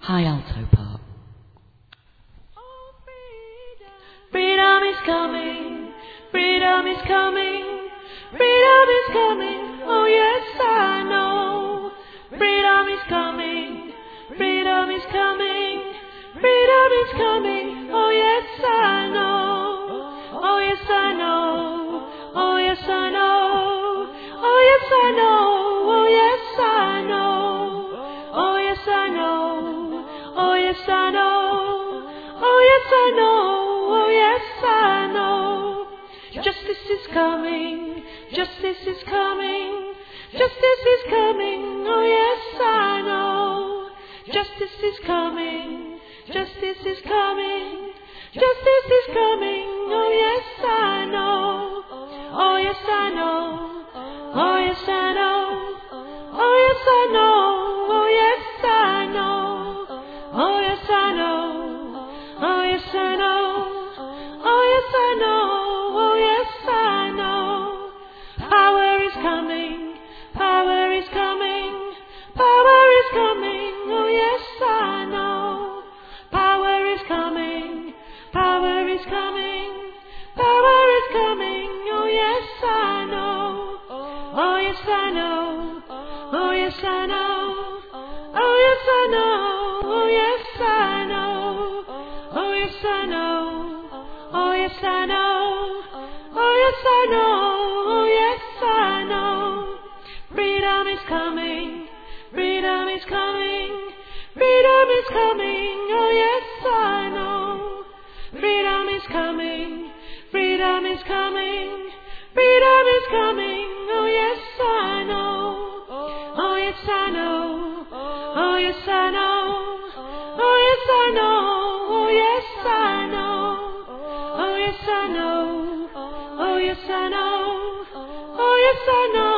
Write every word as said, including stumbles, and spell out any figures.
high alto part. Freedom is coming, freedom is coming, freedom is coming, oh yes I know. Freedom is coming, freedom is coming, freedom is coming, oh yes I know. Oh yes I know, oh yes I know, oh yes I know, oh yes I know, oh yes I know, oh yes I know, oh yes I know. Oh yes I know, justice is coming, justice is coming, justice is coming, oh yes I know, justice is coming, justice is coming, justice is coming, oh yes I know, oh yes I know, oh yes I know, oh yes I know, oh yes I know, oh yes I know, oh yes I know. Oh yes I know, oh yes I know, power is coming, power is coming, power is coming, oh yes I know, power is coming, power is coming, power is coming, oh yes I know, oh yes I know, oh yes I know, oh yes I know, oh yes I know, oh yes I know. Oh yes I know, oh yes I know, oh yes I know. Freedom is coming, freedom is coming, freedom is coming, oh yes I know. Freedom is coming, freedom is coming, freedom is coming, oh yes I know. Oh yes I know, oh yes I know, oh yes I know, oh yes I know. Oh yes I know, oh yes I know, oh yes I know.